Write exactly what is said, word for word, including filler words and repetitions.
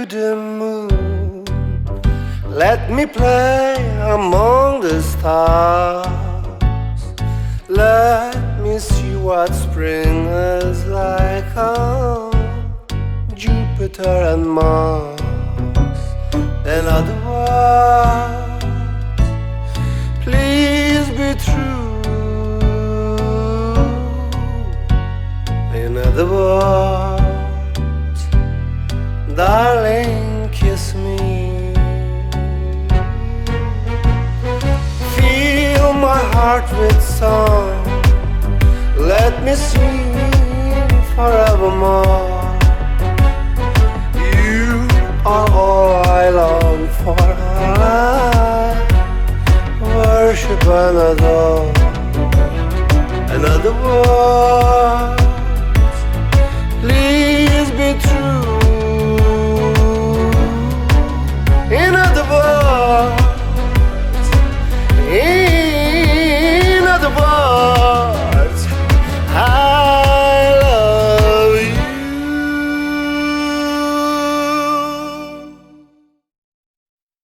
the moon. Let me play among the stars. Let me see what spring is like on Jupiter and Mars. In other words, please be true. In other words, darling, kiss me. Fill my heart with song. Let me sing forevermore. You are all I long for. I worship and adore. In other words, please be true.